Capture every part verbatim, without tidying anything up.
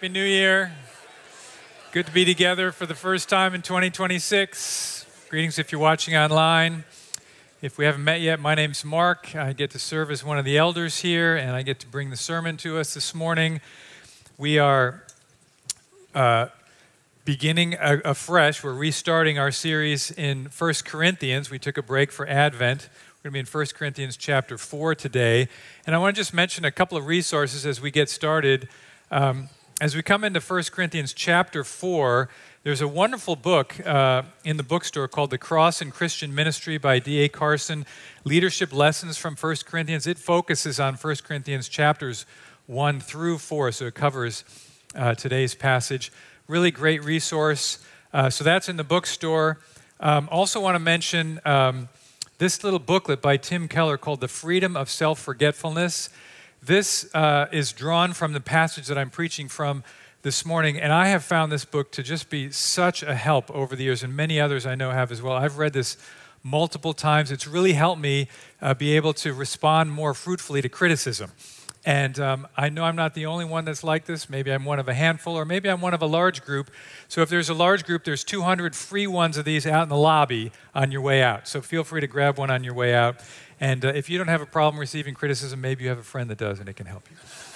Happy New Year. Good to be together for the first time in twenty twenty-six. Greetings if you're watching online. If we haven't met yet, my name's Mark. I get to serve as one of the elders here, and I get to bring the sermon to us this morning. We are uh, beginning a- afresh. We're restarting our series in First Corinthians. We took a break for Advent. We're going to be in First Corinthians chapter four today. And I want to just mention a couple of resources as we get started. Um, as we come into First Corinthians chapter four, there's a wonderful book uh, in the bookstore called The Cross in Christian Ministry by D A Carson, Leadership Lessons from First Corinthians. It focuses on First Corinthians chapters one through four, so it covers uh, today's passage. Really great resource. Uh, so that's in the bookstore. Um, also want to mention um, this little booklet by Tim Keller called The Freedom of Self-Forgetfulness. This uh, is drawn from the passage that I'm preaching from this morning, and I have found this book to just be such a help over the years, and many others I know have as well. I've read this multiple times. It's really helped me uh, be able to respond more fruitfully to criticism. And um, I know I'm not the only one that's like this. Maybe I'm one of a handful, or maybe I'm one of a large group. So if there's a large group, there's two hundred free ones of these out in the lobby on your way out. So feel free to grab one on your way out. And uh, if you don't have a problem receiving criticism, maybe you have a friend that does, and it can help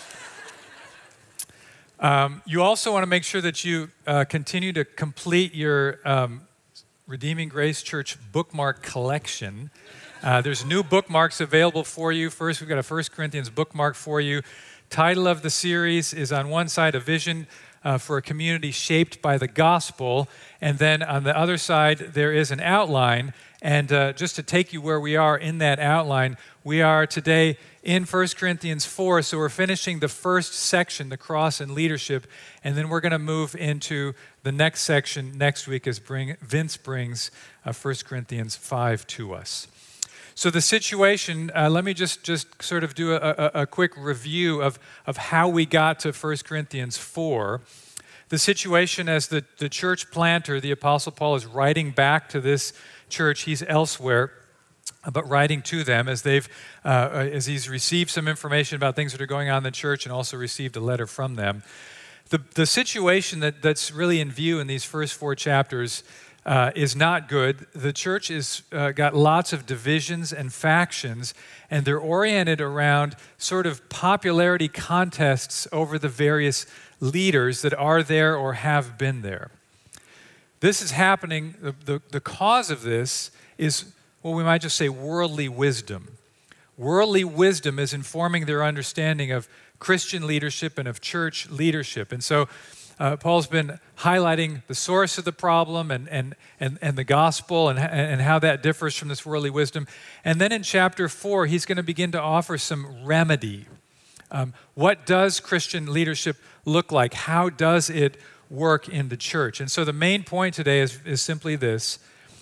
you. Um, you also want to make sure that you uh, continue to complete your um, Redeeming Grace Church bookmark collection. Uh, there's new bookmarks available for you. First, we've got a First Corinthians bookmark for you. Title of the series is on one side, A Vision uh, for a Community Shaped by the Gospel. And then on the other side, there is an outline. And uh, just to take you where we are in that outline, we are today in First Corinthians four, so we're finishing the first section, the cross and leadership, and then we're going to move into the next section next week as bring, Vince brings uh, First Corinthians five to us. So the situation, uh, let me just, just sort of do a, a, a quick review of, of how we got to First Corinthians four. The situation as the, the church planter, the Apostle Paul is writing back to this church. He's elsewhere, but writing to them as they've, uh, as he's received some information about things that are going on in the church and also received a letter from them. The, the situation that, that's really in view in these first four chapters uh, is not good. The church has uh, got lots of divisions and factions, and they're oriented around sort of popularity contests over the various leaders that are there or have been there. This is happening, the, the, the cause of this is, well, we might just say worldly wisdom. Worldly wisdom is informing their understanding of Christian leadership and of church leadership. And so uh, Paul's been highlighting the source of the problem and, and, and, and the gospel and, and how that differs from this worldly wisdom. And then in chapter four, he's going to begin to offer some remedy. Um, what does Christian leadership look like? How does it work in the church? And so the main point today is, is simply this: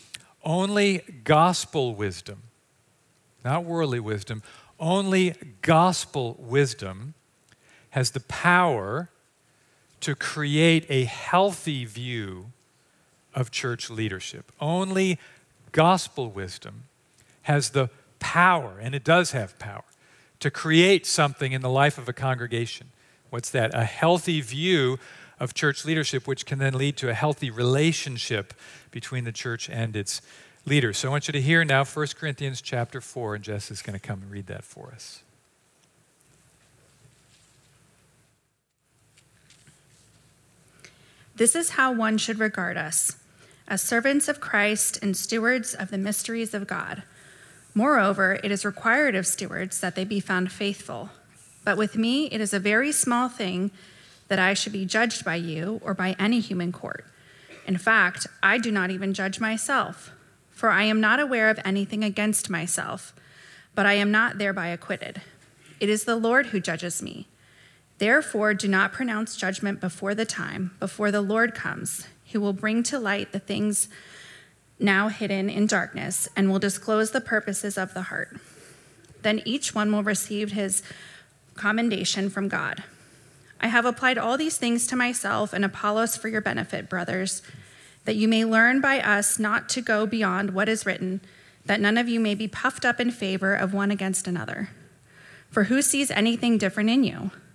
only gospel wisdom, not worldly wisdom, only gospel wisdom has the power to create a healthy view of church leadership. Only gospel wisdom has the power, and it does have power, to create something in the life of a congregation. What's that? A healthy view of church leadership, which can then lead to a healthy relationship between the church and its leaders. So I want you to hear now First Corinthians chapter four, and Jess is going to come and read that for us. This is how one should regard us, as servants of Christ and stewards of the mysteries of God. Moreover, it is required of stewards that they be found faithful. But with me, it is a very small thing that I should be judged by you or by any human court. In fact, I do not even judge myself, for I am not aware of anything against myself, but I am not thereby acquitted. It is the Lord who judges me. Therefore, do not pronounce judgment before the time, before the Lord comes, who will bring to light the things now hidden in darkness, and will disclose the purposes of the heart. Then each one will receive his commendation from God. I have applied all these things to myself and Apollos for your benefit, brothers, that you may learn by us not to go beyond what is written, that none of you may be puffed up in favor of one against another. For who sees anything different in you?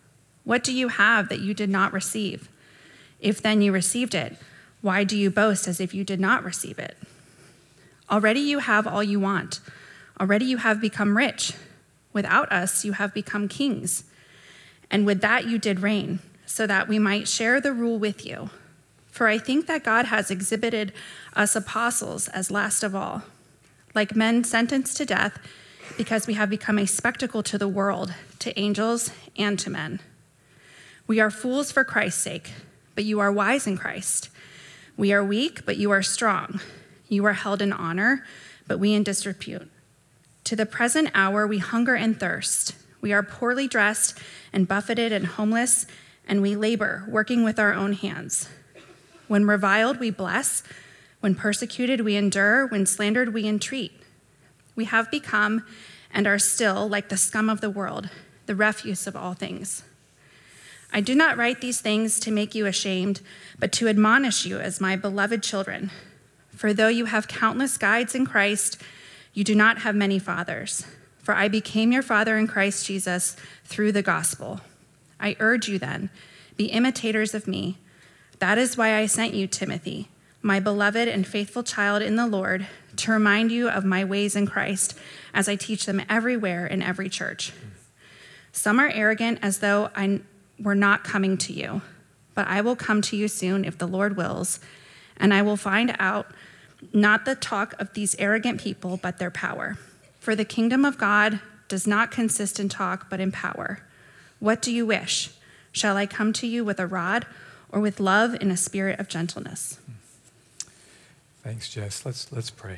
What do you have that you did not receive? If then you received it, why do you boast as if you did not receive it? Already you have all you want. Already you have become rich. Without us, you have become kings. And with that you did reign, so that we might share the rule with you. For I think that God has exhibited us apostles as last of all, like men sentenced to death, because we have become a spectacle to the world, to angels, and to men. We are fools for Christ's sake, but you are wise in Christ. We are weak, but you are strong. You are held in honor, but we in disrepute. To the present hour we hunger and thirst. We are poorly dressed and buffeted and homeless, and we labor, working with our own hands. When reviled, we bless. When persecuted, we endure. When slandered, we entreat. We have become and are still like the scum of the world, the refuse of all things. I do not write these things to make you ashamed, but to admonish you as my beloved children. For though you have countless guides in Christ, you do not have many fathers. For I became your father in Christ Jesus through the gospel. I urge you then, be imitators of me. That is why I sent you, Timothy, my beloved and faithful child in the Lord, to remind you of my ways in Christ as I teach them everywhere in every church. Some are arrogant as though I were not coming to you, but I will come to you soon if the Lord wills, and I will find out not the talk of these arrogant people, but their power. For the kingdom of God does not consist in talk, but in power. What do you wish? Shall I come to you with a rod or with love in a spirit of gentleness? Thanks, Jess. Let's, let's pray.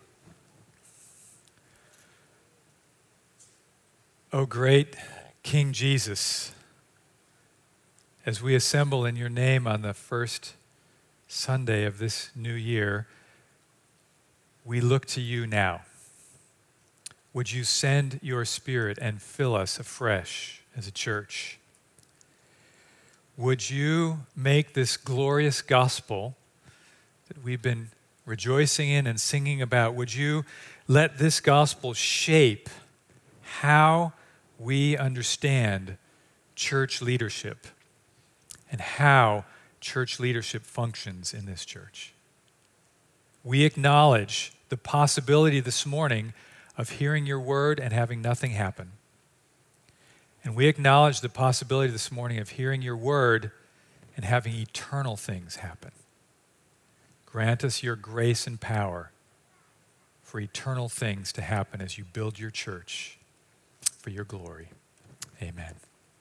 Oh, great King Jesus, as we assemble in your name on the first Sunday of this new year, we look to you now. Would you send your Spirit and fill us afresh as a church? Would you make this glorious gospel that we've been rejoicing in and singing about, would you let this gospel shape how we understand church leadership and how church leadership functions in this church? We acknowledge the possibility this morning of hearing your word and having nothing happen. And we acknowledge the possibility this morning of hearing your word and having eternal things happen. Grant us your grace and power for eternal things to happen as you build your church for your glory. Amen.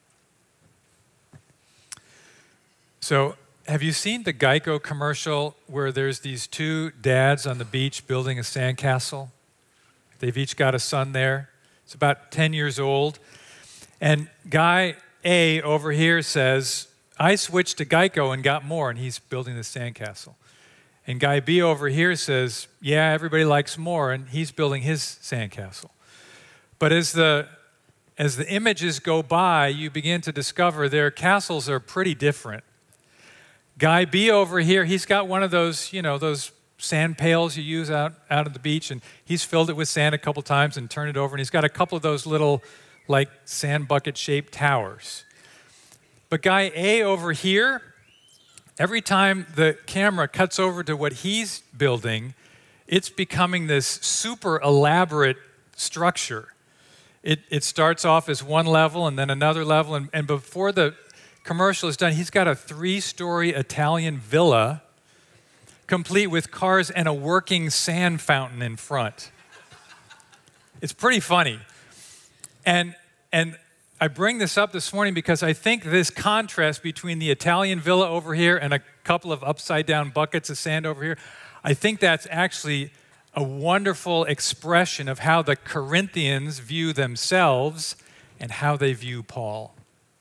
So, have you seen the Geico commercial where there's these two dads on the beach building a sandcastle? They've each got a son there. It's about ten years old. And guy A over here says, I switched to Geico and got more, and he's building the sandcastle. And guy B over here says, yeah, everybody likes more, and he's building his sandcastle. But as the as the images go by, you begin to discover their castles are pretty different. Guy B over here, he's got one of those, you know, those sand pails you use out, out at the beach, and he's filled it with sand a couple times and turned it over, and he's got a couple of those little, like, sand bucket-shaped towers. But guy A over here, every time the camera cuts over to what he's building, it's becoming this super elaborate structure. It, it starts off as one level and then another level, and, and before the commercial is done, he's got a three-story Italian villa complete with cars and a working sand fountain in front. It's pretty funny. And, and I bring this up this morning because I think this contrast between the Italian villa over here and a couple of upside-down buckets of sand over here, I think that's actually a wonderful expression of how the Corinthians view themselves and how they view Paul.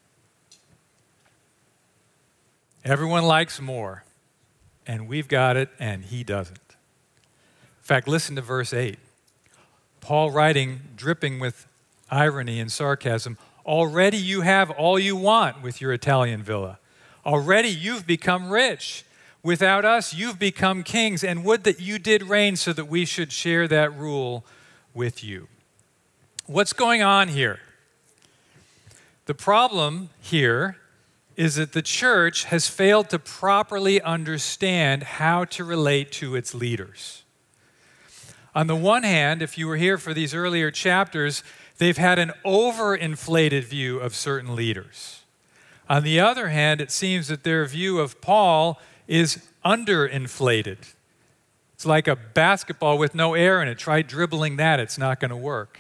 Everyone likes more, and we've got it, and he doesn't. In fact, listen to verse eight. Paul writing, dripping with irony and sarcasm, already you have all you want with your Italian villa. Already you've become rich. Without us, you've become kings, and would that you did reign so that we should share that rule with you. What's going on here? The The problem here is that the church has failed to properly understand how to relate to its leaders. On the one hand, if you were here for these earlier chapters, they've had an overinflated view of certain leaders. On the other hand, it seems that their view of Paul is underinflated. It's like a basketball with no air in it. Try dribbling that, it's not going to work.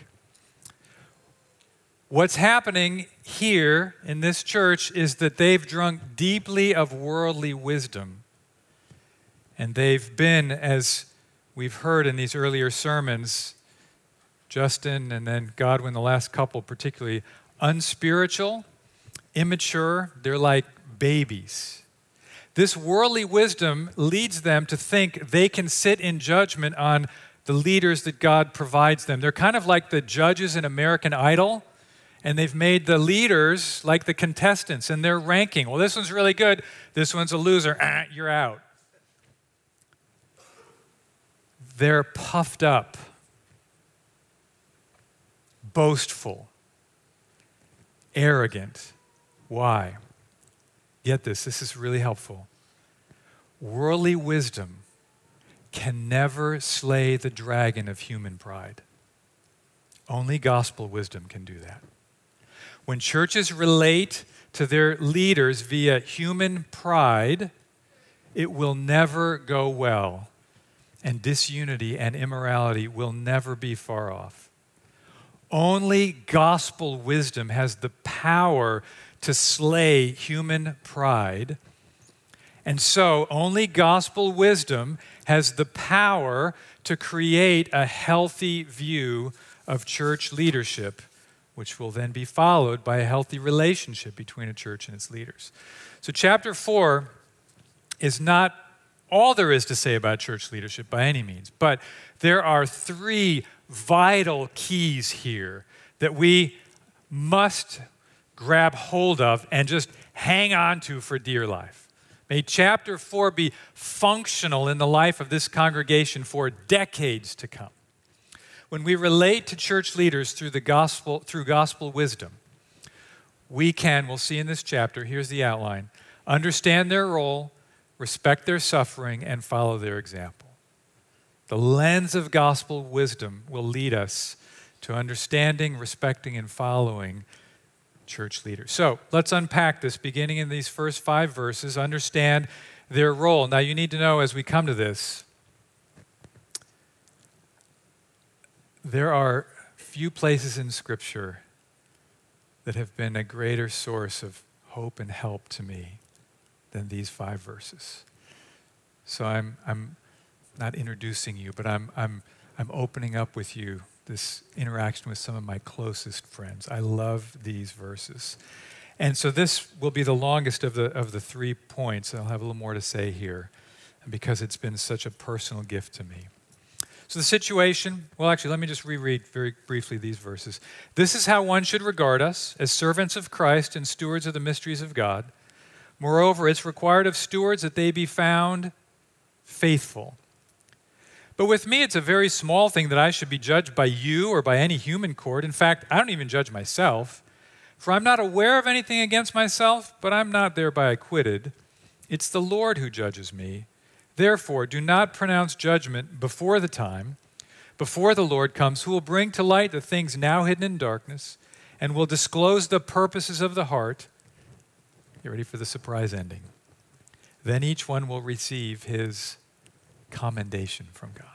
What's happening here in this church is that they've drunk deeply of worldly wisdom. And they've been, as we've heard in these earlier sermons, Justin and then Godwin, the last couple particularly, unspiritual, immature. They're like babies. This worldly wisdom leads them to think they can sit in judgment on the leaders that God provides them. They're kind of like the judges in American Idol, and they've made the leaders like the contestants, and they're ranking. Well, this one's really good. This one's a loser. Ah, you're out. They're puffed up, boastful, arrogant. Why? Get this, this is really helpful. Worldly wisdom can never slay the dragon of human pride. Only gospel wisdom can do that. When churches relate to their leaders via human pride, it will never go well, and disunity and immorality will never be far off. Only gospel wisdom has the power to slay human pride, and so only gospel wisdom has the power to create a healthy view of church leadership, which will then be followed by a healthy relationship between a church and its leaders. So chapter four is not all there is to say about church leadership by any means, but there are three vital keys here that we must grab hold of and just hang on to for dear life. May chapter four be functional in the life of this congregation for decades to come. When we relate to church leaders through the gospel, through gospel wisdom, we can, we'll see in this chapter, here's the outline, understand their role, respect their suffering, and follow their example. The lens of gospel wisdom will lead us to understanding, respecting, and following church leaders. So let's unpack this beginning in these first five verses, understand their role. Now you need to know as we come to this, there are few places in Scripture that have been a greater source of hope and help to me than these five verses. So I'm I'm not introducing you, but I'm I'm I'm opening up with you this interaction with some of my closest friends. I love these verses. And so this will be the longest of the of the three points. I'll have a little more to say here because it's been such a personal gift to me. So the situation, well, actually, let me just reread very briefly these verses. This is how one should regard us as servants of Christ and stewards of the mysteries of God. Moreover, it's required of stewards that they be found faithful. But with me, it's a very small thing that I should be judged by you or by any human court. In fact, I don't even judge myself, for I'm not aware of anything against myself, but I'm not thereby acquitted. It's the Lord who judges me. Therefore, do not pronounce judgment before the time, before the Lord comes, who will bring to light the things now hidden in darkness, and will disclose the purposes of the heart. Get ready for the surprise ending. Then each one will receive his commendation from God.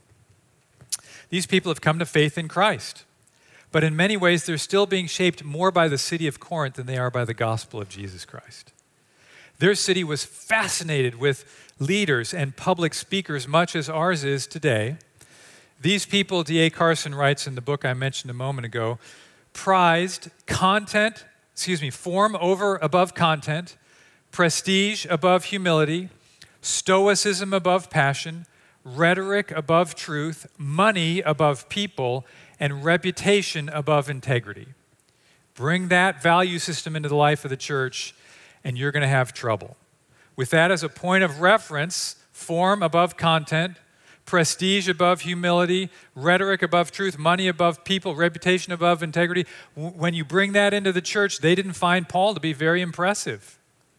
These people have come to faith in Christ, but in many ways they're still being shaped more by the city of Corinth than they are by the gospel of Jesus Christ. Their city was fascinated with leaders and public speakers, much as ours is today. These people, D A Carson writes in the book I mentioned a moment ago, prized content, excuse me, form over above content, prestige above humility, stoicism above passion, rhetoric above truth, money above people, and reputation above integrity. Bring that value system into the life of the church, and you're going to have trouble. With that as a point of reference, form above content, prestige above humility, rhetoric above truth, money above people, reputation above integrity. W- when you bring that into the church, they didn't find Paul to be very impressive,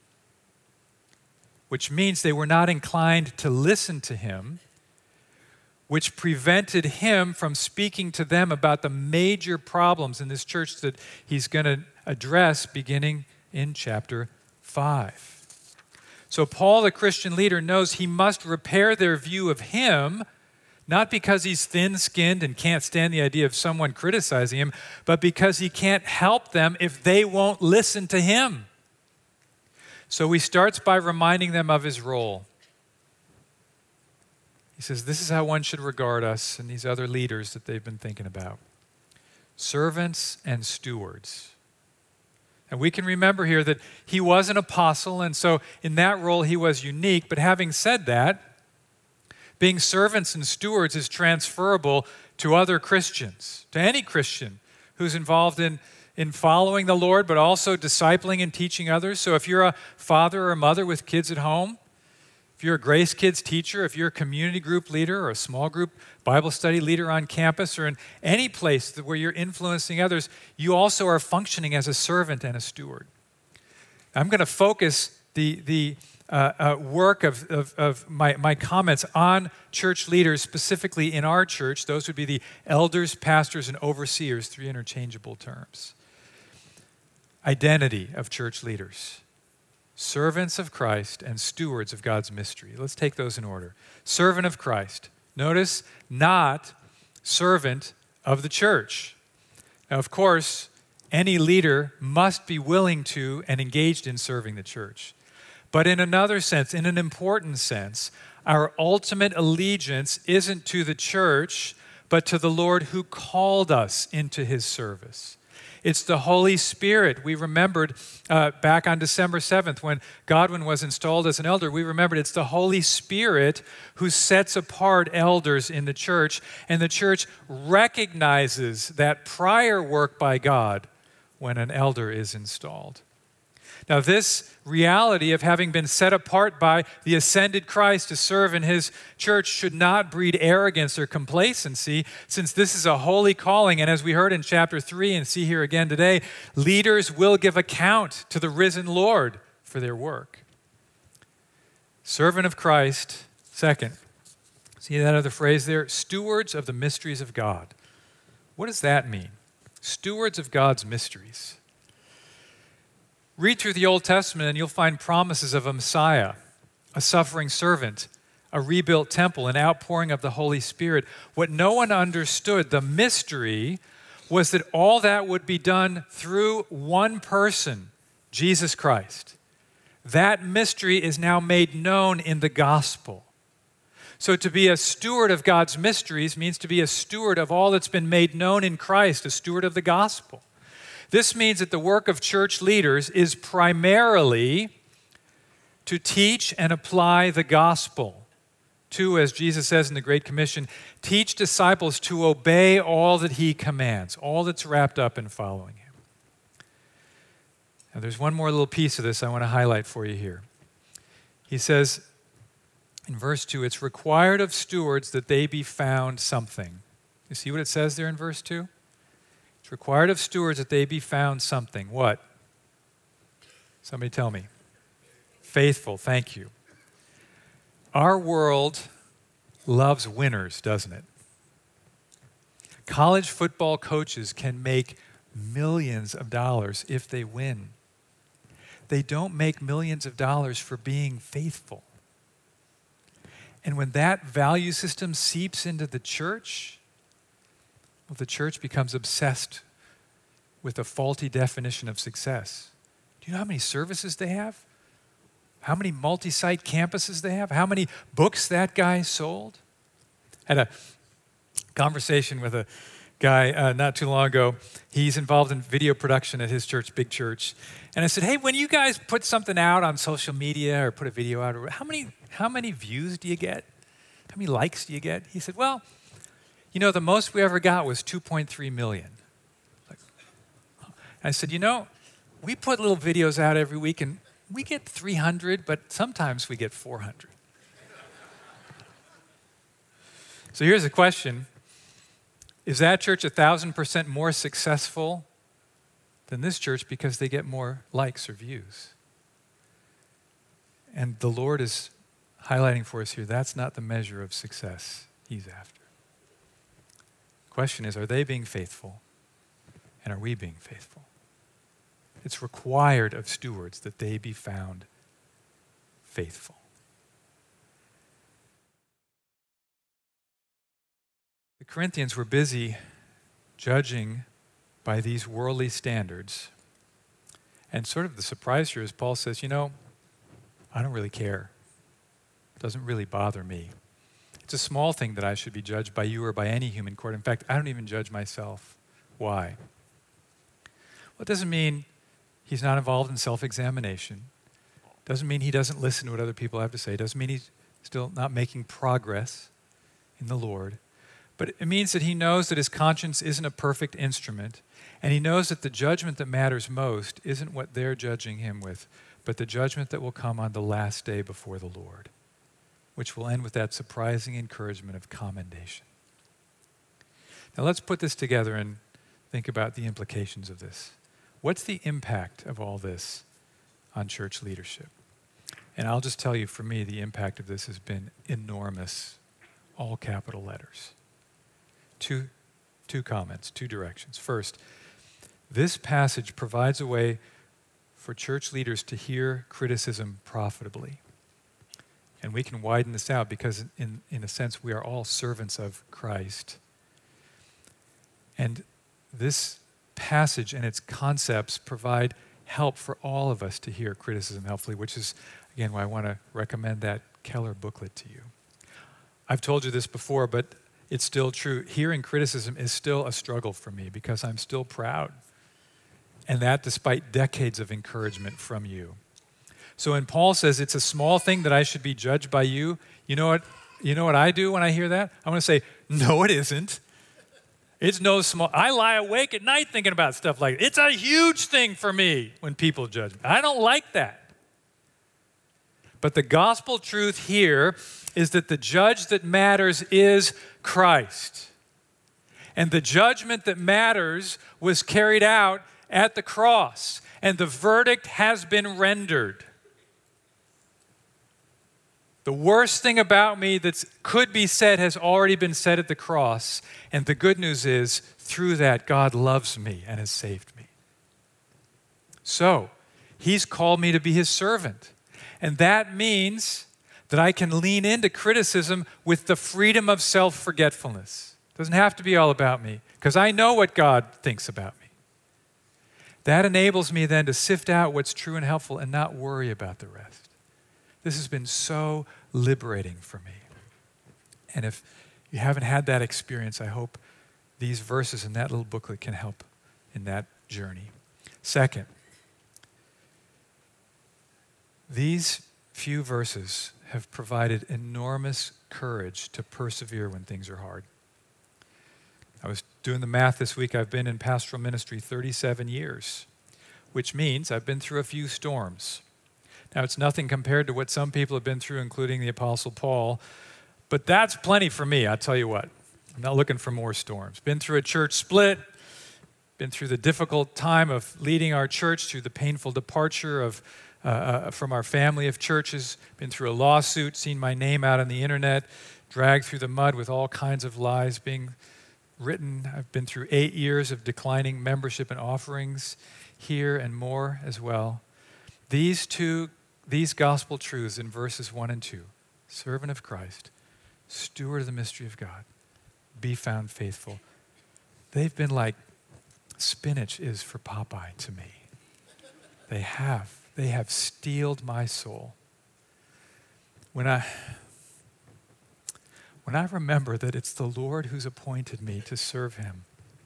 which means they were not inclined to listen to him, which prevented him from speaking to them about the major problems in this church that he's going to address beginning in chapter five. So Paul, the Christian leader, knows he must repair their view of him, not because he's thin-skinned and can't stand the idea of someone criticizing him, but because he can't help them if they won't listen to him. So he starts by reminding them of his role. He says, this is how one should regard us and these other leaders that they've been thinking about. Servants and stewards. And we can remember here that he was an apostle, and so in that role he was unique. But having said that, being servants and stewards is transferable to other Christians, to any Christian who's involved in, in following the Lord, but also discipling and teaching others. So if you're a father or a mother with kids at home, if you're a Grace Kids teacher, if you're a community group leader or a small group Bible study leader on campus or in any place where you're influencing others, you also are functioning as a servant and a steward. I'm going to focus the, the uh, uh, work of, of, of my, my comments on church leaders, specifically in our church. Those would be the elders, pastors, and overseers, three interchangeable terms. Identity of church leaders. Servants of Christ and stewards of God's mystery. Let's take those in order. Servant of Christ. Notice, not servant of the church. Now, of course, any leader must be willing to and engaged in serving the church. But in another sense, in an important sense, our ultimate allegiance isn't to the church, but to the Lord who called us into his service. It's the Holy Spirit. We remembered uh, back on December seventh when Godwin was installed as an elder, we remembered it's the Holy Spirit who sets apart elders in the church, and the church recognizes that prior work by God when an elder is installed. Now, this reality of having been set apart by the ascended Christ to serve in his church should not breed arrogance or complacency, since this is a holy calling. And as we heard in chapter three and see here again today, leaders will give account to the risen Lord for their work. Servant of Christ, second. See that other phrase there? Stewards of the mysteries of God. What does that mean? Stewards of God's mysteries. Read through the Old Testament and you'll find promises of a Messiah, a suffering servant, a rebuilt temple, an outpouring of the Holy Spirit. What no one understood, the mystery, was that all that would be done through one person, Jesus Christ. That mystery is now made known in the gospel. So to be a steward of God's mysteries means to be a steward of all that's been made known in Christ, a steward of the gospel. This means that the work of church leaders is primarily to teach and apply the gospel. To, as Jesus says in the Great Commission, teach disciples to obey all that he commands, all that's wrapped up in following him. Now, there's one more little piece of this I want to highlight for you here. He says in verse two, it's required of stewards that they be found something. You see what it says there in verse two? It's required of stewards that they be found something. What? Somebody tell me. Faithful, thank you. Our world loves winners, doesn't it? College football coaches can make millions of dollars if they win. They don't make millions of dollars for being faithful. And when that value system seeps into the church, well, the church becomes obsessed with a faulty definition of success. Do you know how many services they have? How many multi-site campuses they have? How many books that guy sold? I had a conversation with a guy uh, not too long ago. He's involved in video production at his church, big church. And I said, hey, when you guys put something out on social media or put a video out, how many, how many views do you get? How many likes do you get? He said, well, you know, the most we ever got was two point three million. Like, I said, you know, we put little videos out every week and we get three hundred, but sometimes we get four hundred. So here's the question. Is that church a thousand percent more successful than this church because they get more likes or views? And the Lord is highlighting for us here, that's not the measure of success he's after. The question is, are they being faithful? And are we being faithful? It's required of stewards that they be found faithful. The Corinthians were busy judging by these worldly standards. And sort of the surprise here is Paul says, you know, I don't really care. It doesn't really bother me. It's a small thing that I should be judged by you or by any human court. In fact, I don't even judge myself. Why? Well, it doesn't mean he's not involved in self-examination. Doesn't mean he doesn't listen to what other people have to say. Doesn't mean he's still not making progress in the Lord. But it means that he knows that his conscience isn't a perfect instrument, and he knows that the judgment that matters most isn't what they're judging him with, but the judgment that will come on the last day before the Lord, which will end with that surprising encouragement of commendation. Now let's put this together and think about the implications of this. What's the impact of all this on church leadership? And I'll just tell you, for me, the impact of this has been enormous, all capital letters. Two, two comments, two directions. First, this passage provides a way for church leaders to hear criticism profitably. And we can widen this out because, in, in a sense, we are all servants of Christ. And this passage and its concepts provide help for all of us to hear criticism helpfully, which is, again, why I want to recommend that Keller booklet to you. I've told you this before, but it's still true. Hearing criticism is still a struggle for me because I'm still proud. And that despite decades of encouragement from you. So when Paul says it's a small thing that I should be judged by you, you know what, you know what I do when I hear that? I want to say, no, it isn't. It's no small. I lie awake at night thinking about stuff like that. It's a huge thing for me when people judge me. I don't like that. But the gospel truth here is that the judge that matters is Christ. And the judgment that matters was carried out at the cross. And the verdict has been rendered. The worst thing about me that could be said has already been said at the cross. And the good news is, through that, God loves me and has saved me. So, he's called me to be his servant. And that means that I can lean into criticism with the freedom of self-forgetfulness. It doesn't have to be all about me, because I know what God thinks about me. That enables me then to sift out what's true and helpful and not worry about the rest. This has been so liberating for me. And if you haven't had that experience, I hope these verses in that little booklet can help in that journey. Second, these few verses have provided enormous courage to persevere when things are hard. I was doing the math this week. I've been in pastoral ministry thirty-seven years, which means I've been through a few storms. Now, it's nothing compared to what some people have been through, including the Apostle Paul, but that's plenty for me, I'll tell you what. I'm not looking for more storms. Been through a church split, been through the difficult time of leading our church, through the painful departure of uh, uh, from our family of churches, been through a lawsuit, seen my name out on the internet, dragged through the mud with all kinds of lies being written. I've been through eight years of declining membership and offerings here and more as well. These two, these gospel truths in verses one and two, servant of Christ, steward of the mystery of God, be found faithful. They've been like spinach is for Popeye to me. They have. They have steeled my soul. When I, when I remember that it's the Lord who's appointed me to serve him,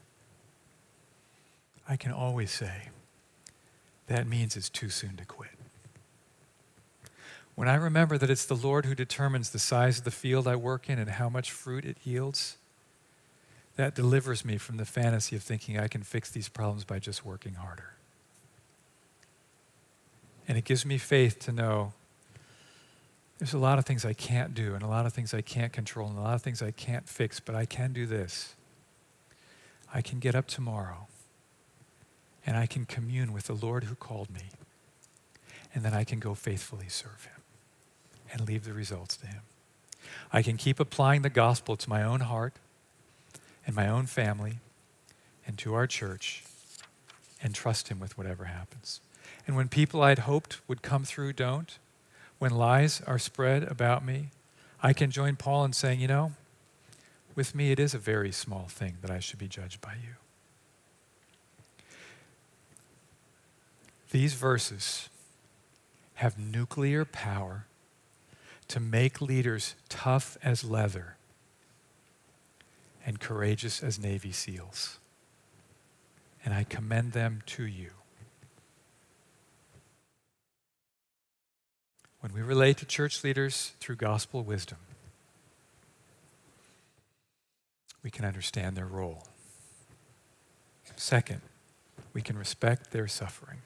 I can always say, that means it's too soon to quit. When I remember that it's the Lord who determines the size of the field I work in and how much fruit it yields, that delivers me from the fantasy of thinking I can fix these problems by just working harder. And it gives me faith to know There's a lot of things I can't do, and a lot of things I can't control, and a lot of things I can't fix, but I can do this. I can get up tomorrow, and I can commune with the Lord who called me, and then I can go faithfully serve him and leave the results to him. I can keep applying the gospel to my own heart and my own family and to our church and trust him with whatever happens. And when people I'd hoped would come through don't, when lies are spread about me, I can join Paul in saying, you know, with me it is a very small thing that I should be judged by you. These verses have nuclear power to make leaders tough as leather and courageous as Navy SEALs. And I commend them to you. When we relate to church leaders through gospel wisdom, we can understand their role. Second, we can respect their suffering.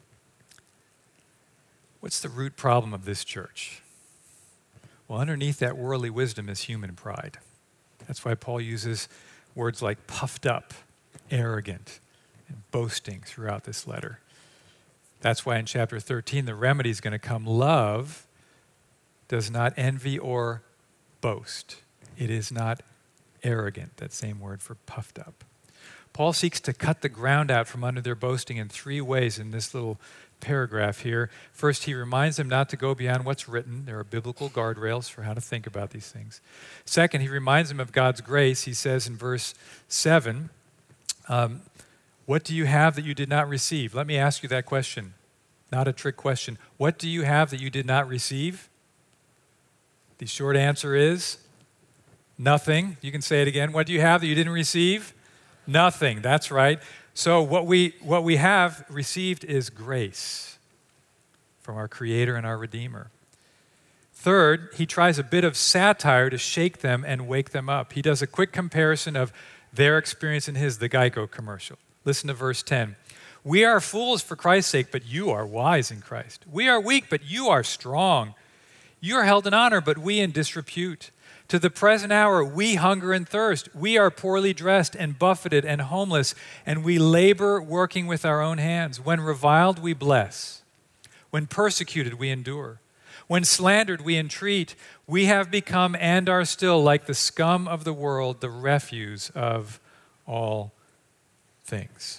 What's the root problem of this church? Well, underneath that worldly wisdom is human pride. That's why Paul uses words like puffed up, arrogant, and boasting throughout this letter. That's why in chapter thirteen, the remedy is going to come. Love does not envy or boast. It is not arrogant, that same word for puffed up. Paul seeks to cut the ground out from under their boasting in three ways in this little paragraph here. First, he reminds them not to go beyond what's written. There are biblical guardrails for how to think about these things. Second, he reminds them of God's grace. He says in verse seven, um, what do you have that you did not receive? Let me ask you that question. Not a trick question. What do you have that you did not receive? The short answer is nothing. You can say it again. What do you have that you didn't receive? Nothing. That's right. So what we what we have received is grace from our Creator and our Redeemer. Third, he tries a bit of satire to shake them and wake them up. He does a quick comparison of their experience and his, the Geico commercial. Listen to verse ten. We are fools for Christ's sake, but you are wise in Christ. We are weak, but you are strong. You are held in honor, but we in disrepute. To the present hour, we hunger and thirst. We are poorly dressed and buffeted and homeless, and we labor working with our own hands. When reviled, we bless. When persecuted, we endure. When slandered, we entreat. We have become and are still like the scum of the world, the refuse of all things.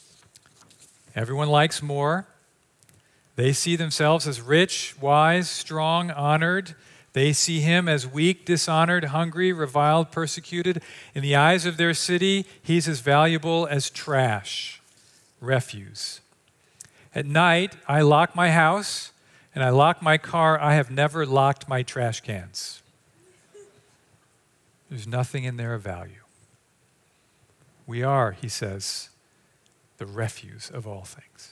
Everyone likes more. They see themselves as rich, wise, strong, honored. They see him as weak, dishonored, hungry, reviled, persecuted. In the eyes of their city, he's as valuable as trash, refuse. At night, I lock my house and I lock my car. I have never locked my trash cans. There's nothing in there of value. We are, he says, the refuse of all things.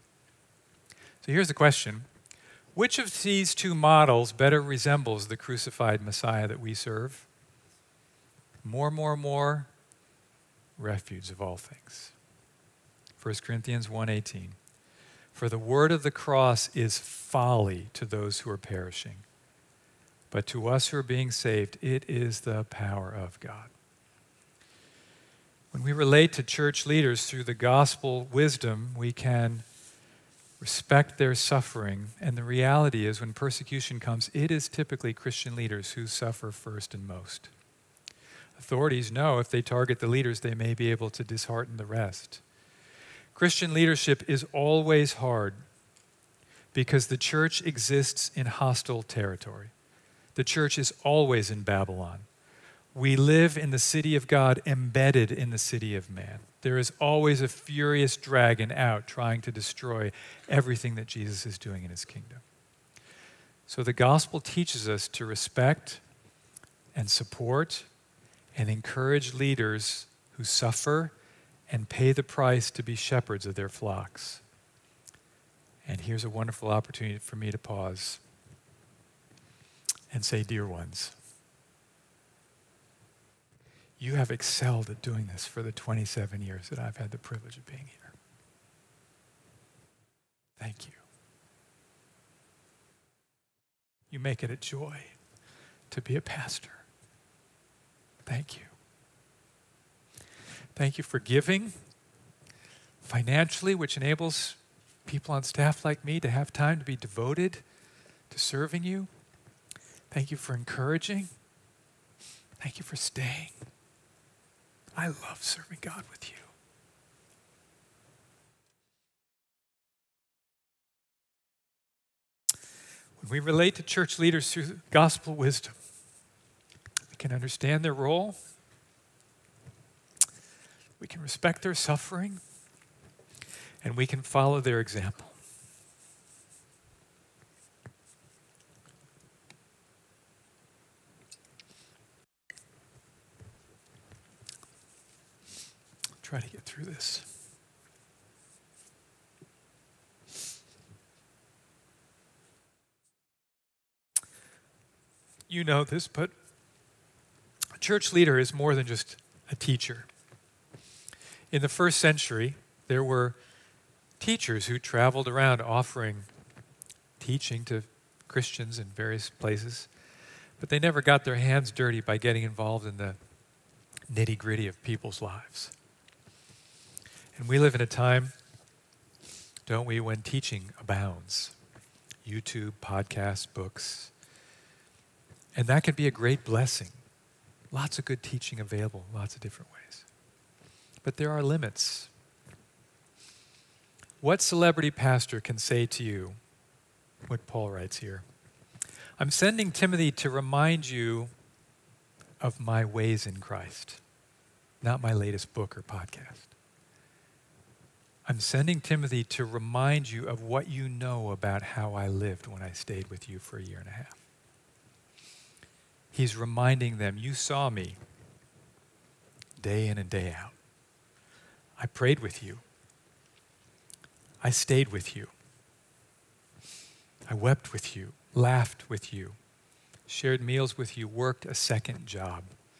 So here's the question. Which of these two models better resembles the crucified Messiah that we serve? More, more, more, refuge of all things. First Corinthians one eighteen. For the word of the cross is folly to those who are perishing, but to us who are being saved, it is the power of God. When we relate to church leaders through the gospel wisdom, we can respect their suffering. And the reality is, when persecution comes, it is typically Christian leaders who suffer first and most. Authorities know if they target the leaders, they may be able to dishearten the rest. Christian leadership is always hard because the church exists in hostile territory. The church is always in Babylon. We live in the city of God, embedded in the city of man. There is always a furious dragon out trying to destroy everything that Jesus is doing in his kingdom. So the gospel teaches us to respect and support and encourage leaders who suffer and pay the price to be shepherds of their flocks. And here's a wonderful opportunity for me to pause and say, dear ones, you have excelled at doing this for the twenty-seven years that I've had the privilege of being here. Thank you. You make it a joy to be a pastor. Thank you. Thank you for giving financially, which enables people on staff like me to have time to be devoted to serving you. Thank you for encouraging. Thank you for staying. I love serving God with you. When we relate to church leaders through gospel wisdom, we can understand their role. We can respect their suffering, and we can follow their example. Try to get through this. You know this, but a church leader is more than just a teacher. In the first century, there were teachers who traveled around offering teaching to Christians in various places, but they never got their hands dirty by getting involved in the nitty-gritty of people's lives. And we live in a time, don't we, when teaching abounds. YouTube, podcasts, books. And that can be a great blessing. Lots of good teaching available, lots of different ways. But there are limits. What celebrity pastor can say to you what Paul writes here? I'm sending Timothy to remind you of my ways in Christ, not my latest book or podcast. I'm sending Timothy to remind you of what you know about how I lived when I stayed with you for a year and a half. He's reminding them, you saw me day in and day out. I prayed with you. I stayed with you. I wept with you, laughed with you, shared meals with you, worked a second job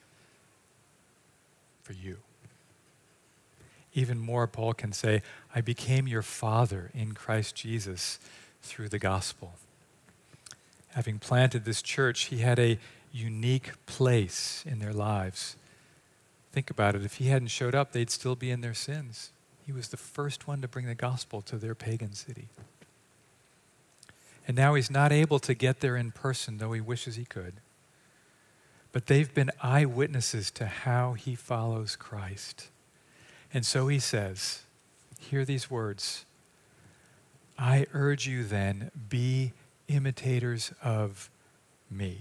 for you. Even more, Paul can say, I became your father in Christ Jesus through the gospel. Having planted this church, he had a unique place in their lives. Think about it. If he hadn't showed up, they'd still be in their sins. He was the first one to bring the gospel to their pagan city. And now he's not able to get there in person, though he wishes he could. But they've been eyewitnesses to how he follows Christ. And so he says, hear these words, I urge you then, be imitators of me.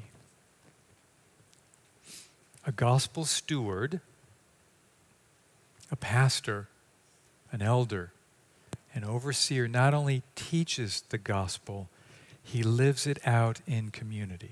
A gospel steward, a pastor, an elder, an overseer not only teaches the gospel, he lives it out in community.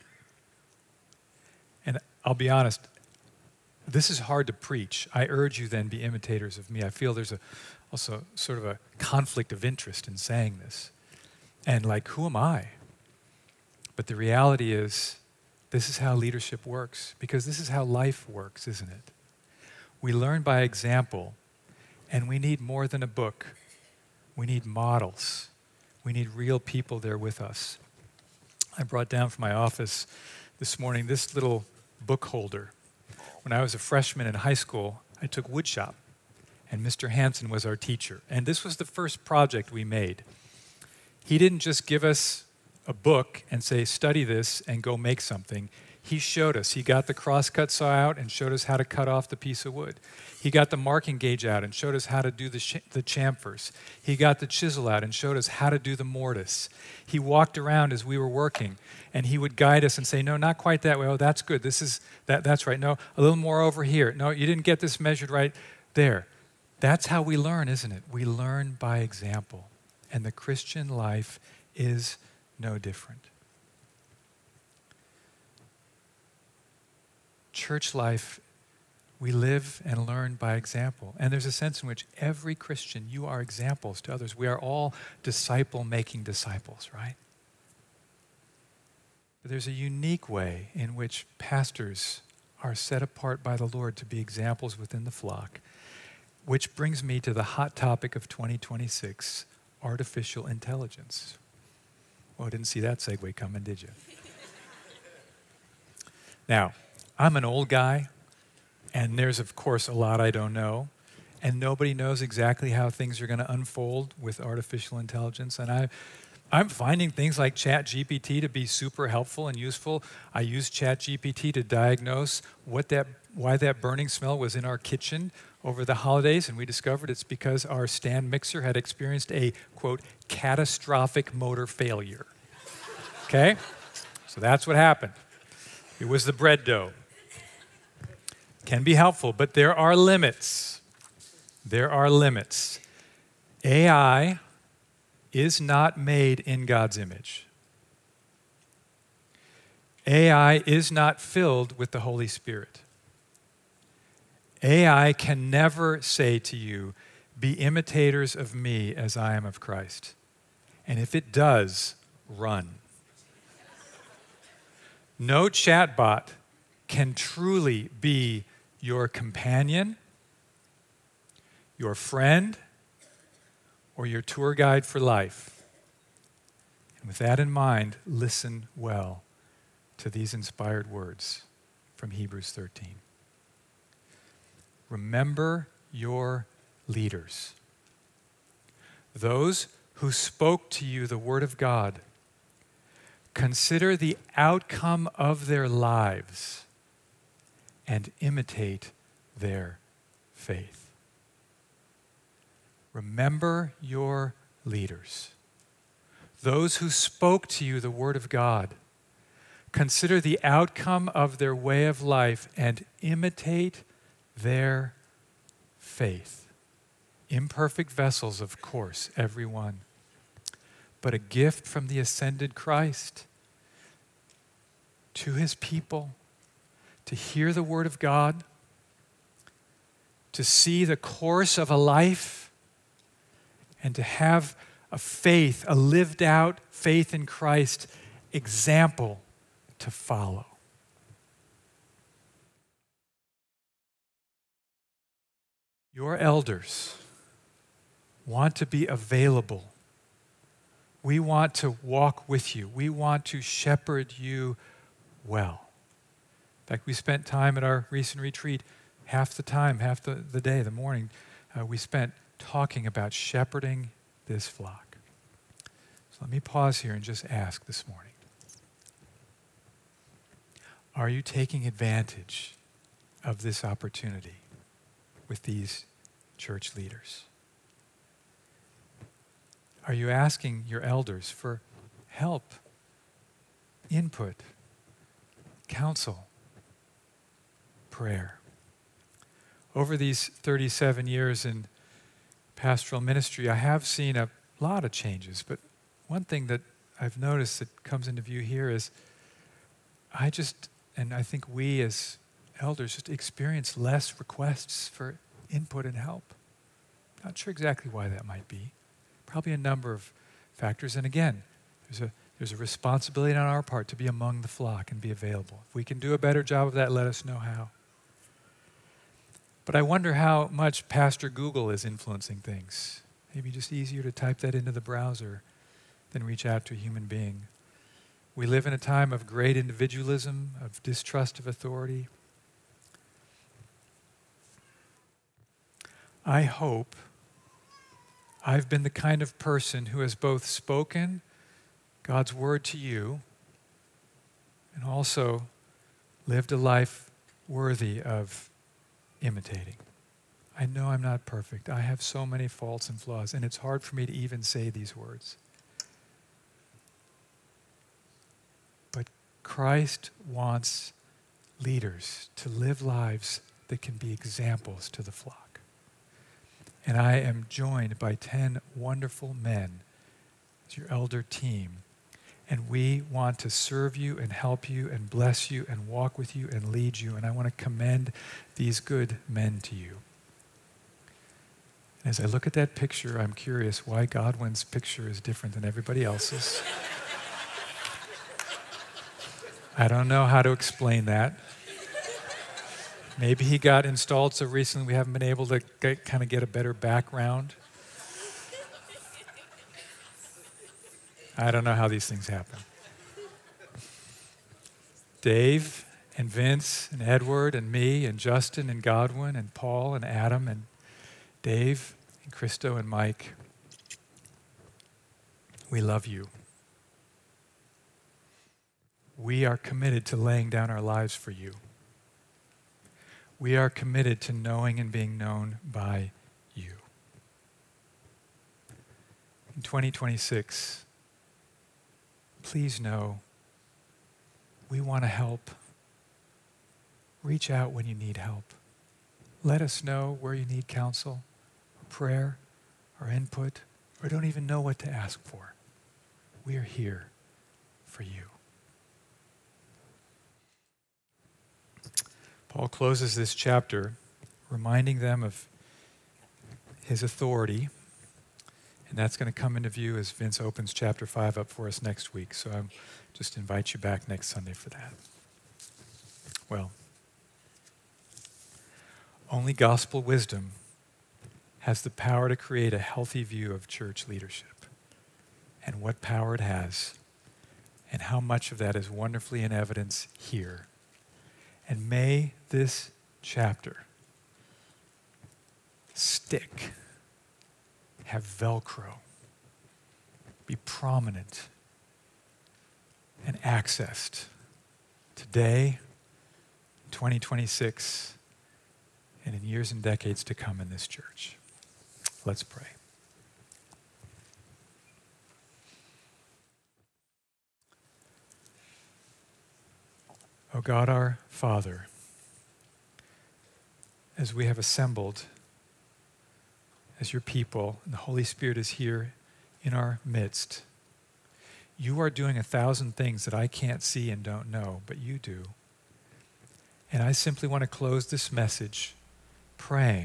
And I'll be honest, this is hard to preach. I urge you then, be imitators of me. I feel there's a, also sort of a conflict of interest in saying this. And like, who am I? But the reality is, this is how leadership works, because this is how life works, isn't it? We learn by example, and we need more than a book. We need models. We need real people there with us. I brought down from my office this morning this little book holder. When I was a freshman in high school, I took woodshop, and Mister Hansen was our teacher. And this was the first project we made. He didn't just give us a book and say, study this and go make something. He showed us. He got the crosscut saw out and showed us how to cut off the piece of wood. He got the marking gauge out and showed us how to do the, sh- the chamfers. He got the chisel out and showed us how to do the mortise. He walked around as we were working, and he would guide us and say, no, not quite that way. Oh, that's good. This is that. That's right. No, a little more over here. No, you didn't get this measured right there. That's how we learn, isn't it? We learn by example. And the Christian life is no different. Church life, we live and learn by example. And there's a sense in which every Christian, you are examples to others. We are all disciple-making disciples, right? But there's a unique way in which pastors are set apart by the Lord to be examples within the flock, which brings me to the hot topic of twenty twenty-six, artificial intelligence. Well, didn't see that segue coming, did you? Now, I'm an old guy, and there's, of course, a lot I don't know, and nobody knows exactly how things are going to unfold with artificial intelligence, and I, I'm finding things like ChatGPT to be super helpful and useful. I used ChatGPT to diagnose what that, why that burning smell was in our kitchen over the holidays, and we discovered it's because our stand mixer had experienced a, quote, catastrophic motor failure. Okay? So that's what happened. It was the bread dough. Can be helpful, but there are limits. There are limits. A I is not made in God's image. A I is not filled with the Holy Spirit. A I can never say to you, be imitators of me as I am of Christ. And if it does, run. No chatbot can truly be your companion, your friend, or your tour guide for life. And with that in mind, listen well to these inspired words from Hebrews thirteen. Remember your leaders, those who spoke to you the word of God. Consider the outcome of their lives and imitate their faith. Remember your leaders, those who spoke to you the word of God. Consider the outcome of their way of life and imitate their faith. Imperfect vessels, of course, every one, but a gift from the ascended Christ to his people to hear the word of God, to see the course of a life, and to have a faith, a lived out faith in Christ, example to follow. Your elders want to be available. We want to walk with you. We want to shepherd you well. In fact, we spent time at our recent retreat, half the time, half the, the day, the morning, uh, we spent talking about shepherding this flock. So let me pause here and just ask this morning. Are you taking advantage of this opportunity with these church leaders? Are you asking your elders for help, input, counsel, prayer? Over these thirty-seven years in pastoral ministry, I have seen a lot of changes, but one thing that I've noticed that comes into view here is I just, and I think we as elders just experience less requests for input and help. Not sure exactly why that might be. Probably a number of factors. And again, there's a, there's a responsibility on our part to be among the flock and be available. If we can do a better job of that, let us know how. But I wonder how much Pastor Google is influencing things. Maybe just easier to type that into the browser than reach out to a human being. We live in a time of great individualism, of distrust of authority. I hope I've been the kind of person who has both spoken God's word to you and also lived a life worthy of imitating. I know I'm not perfect. I have so many faults and flaws, and it's hard for me to even say these words. But Christ wants leaders to live lives that can be examples to the flock. And I am joined by ten wonderful men as your elder team. And we want to serve you and help you and bless you and walk with you and lead you. And I want to commend these good men to you. And as I look at that picture, I'm curious why Godwin's picture is different than everybody else's. I don't know how to explain that. Maybe he got installed so recently we haven't been able to get, kind of get a better background. I don't know how these things happen. Dave and Vince and Edward and me and Justin and Godwin and Paul and Adam and Dave and Christo and Mike, we love you. We are committed to laying down our lives for you. We are committed to knowing and being known by you. In twenty twenty-six, please know we want to help. Reach out when you need help. Let us know where you need counsel, or prayer, or input, or don't even know what to ask for. We are here for you. Paul closes this chapter reminding them of his authority, and that's going to come into view as Vince opens chapter five up for us next week. So I just invite you back next Sunday for that. Well, only gospel wisdom has the power to create a healthy view of church leadership, and what power it has, and how much of that is wonderfully in evidence here. And may this chapter stick, have Velcro, be prominent and accessed today, twenty twenty-six, and in years and decades to come in this church. Let's pray. O God, our Father, as we have assembled as your people, and the Holy Spirit is here in our midst, you are doing a thousand things that I can't see and don't know, but you do. And I simply want to close this message praying,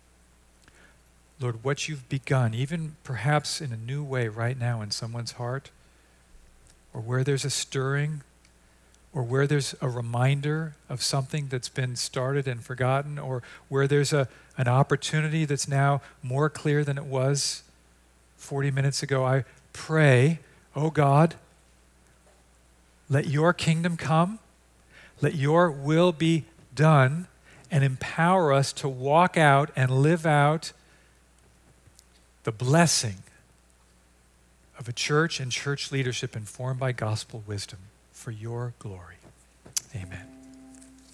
Lord, what you've begun, even perhaps in a new way right now in someone's heart, or where there's a stirring, or where there's a reminder of something that's been started and forgotten, or where there's a, an opportunity that's now more clear than it was forty minutes ago, I pray, oh God, let your kingdom come, let your will be done, and empower us to walk out and live out the blessing of a church and church leadership informed by gospel wisdom for your glory. Amen.